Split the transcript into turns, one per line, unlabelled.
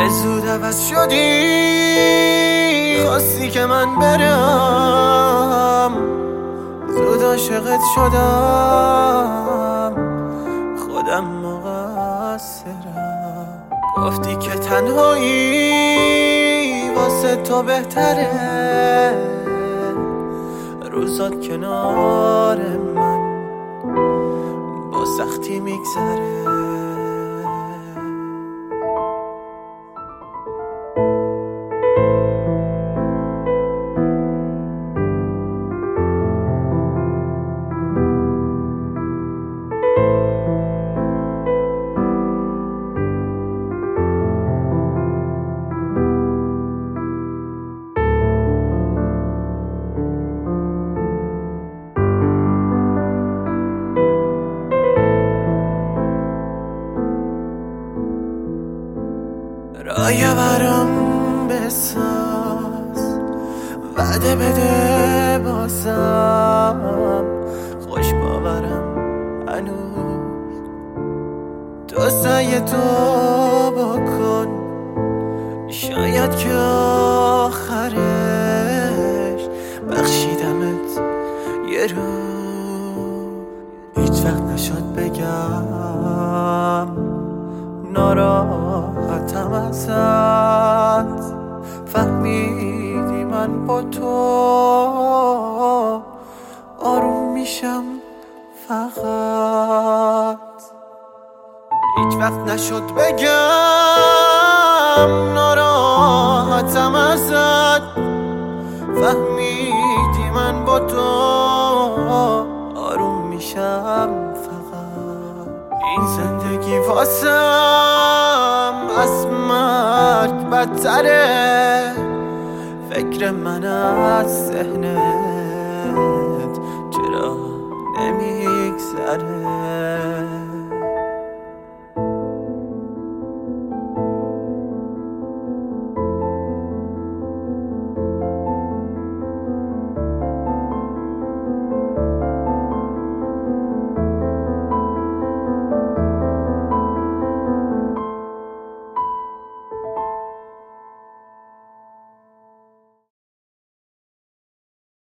زود عوض شدی، خواستی که من برم، زود عاشقت شدم، خودم مقصرم. گفتی که تنهایی واسه تو بهتره، روزات کنار من با سختی میگذره. رایه برام بساز، وعده بده بازم، خوش باورم هنوز تو سعی تو بکن، شاید که آخرش بخشیدمت یه روز. هیچ وقت نشد بگم ناراحتم ازت، فهمیدی من با تو آروم میشم فقط. هیچ وقت نشد بگم ناراحتم ازت، فهمیدی من با تو آروم میشم فقط. این زندگی واسم از مرگ بدتره، فکر من از ذهنت چرا نمیگذره.